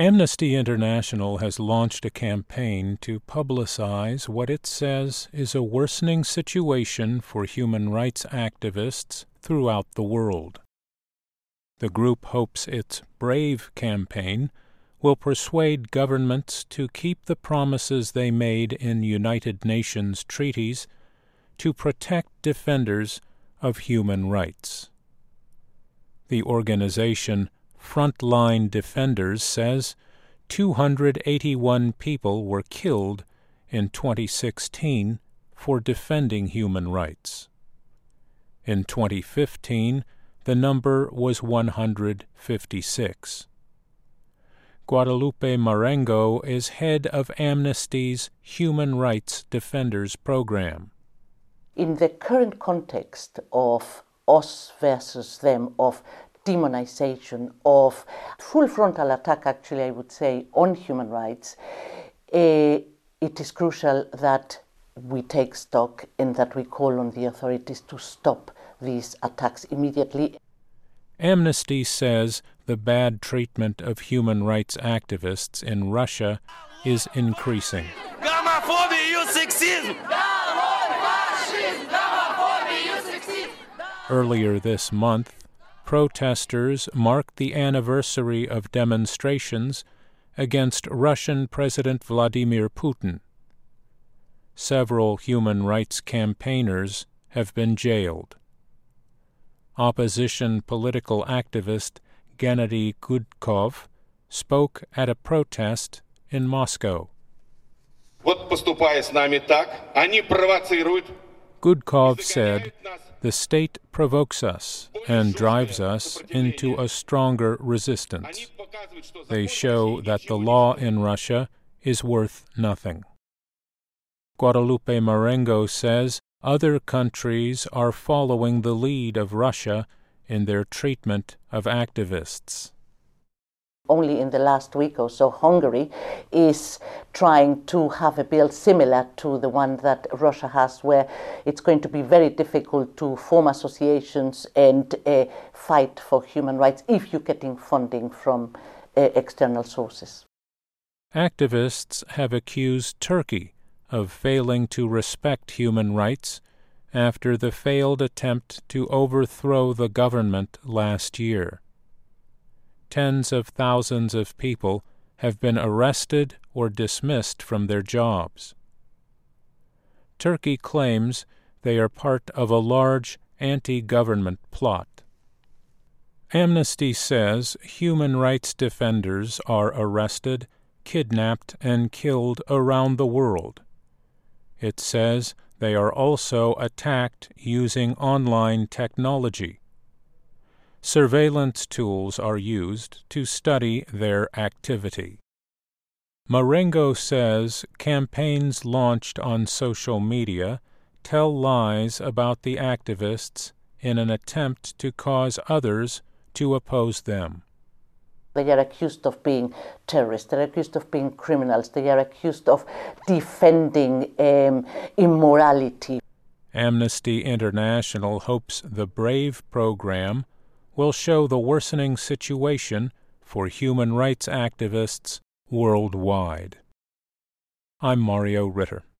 Amnesty International has launched a campaign to publicize what it says is a worsening situation for human rights activists throughout the world. The group hopes its BRAVE campaign will persuade governments to keep the promises they made in United Nations treaties to protect defenders of human rights. The organization Frontline Defenders says 281 people were killed in 2016 for defending human rights. In 2015, the number was 156. Guadalupe Marengo is head of Amnesty's Human Rights Defenders program. In the current context of us versus them, of demonization, of full frontal attack, actually, I would say, on human rights, it is crucial that we take stock and that we call on the authorities to stop these attacks immediately. Amnesty says the bad treatment of human rights activists in Russia is increasing. Earlier this month, protesters marked the anniversary of demonstrations against Russian President Vladimir Putin. Several human rights campaigners have been jailed. Opposition political activist Gennady Gudkov spoke at a protest in Moscow. Gudkov said, "The state provokes us and drives us into a stronger resistance. They show that the law in Russia is worth nothing." Guadalupe Marengo says other countries are following the lead of Russia in their treatment of activists. Only in the last week or so, Hungary is trying to have a bill similar to the one that Russia has, where it's going to be very difficult to form associations and fight for human rights if you're getting funding from external sources. Activists have accused Turkey of failing to respect human rights after the failed attempt to overthrow the government last year. Tens of thousands of people have been arrested or dismissed from their jobs. Turkey claims they are part of a large anti-government plot. Amnesty says human rights defenders are arrested, kidnapped, and killed around the world. It says they are also attacked using online technology. Surveillance tools are used to study their activity. Marengo says campaigns launched on social media tell lies about the activists in an attempt to cause others to oppose them. They are accused of being terrorists, they're accused of being criminals, they are accused of defending immorality. Amnesty International hopes the BRAVE program will show the worsening situation for human rights activists worldwide. I'm Mario Ritter.